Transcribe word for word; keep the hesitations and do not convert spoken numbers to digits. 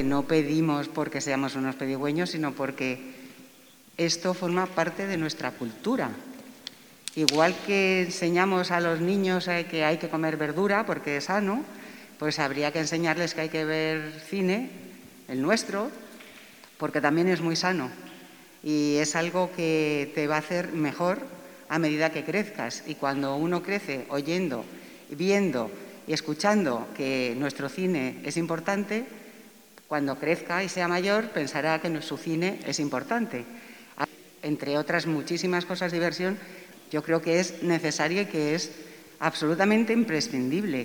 no pedimos porque seamos unos pedigüeños, sino porque esto forma parte de nuestra cultura. Igual que enseñamos a los niños que hay que comer verdura porque es sano, pues habría que enseñarles que hay que ver cine, el nuestro, porque también es muy sano. Y es algo que te va a hacer mejor a medida que crezcas. Y cuando uno crece oyendo, viendo y escuchando que nuestro cine es importante, cuando crezca y sea mayor pensará que su cine es importante. Entre otras muchísimas cosas, diversión, yo creo que es necesaria y que es absolutamente imprescindible.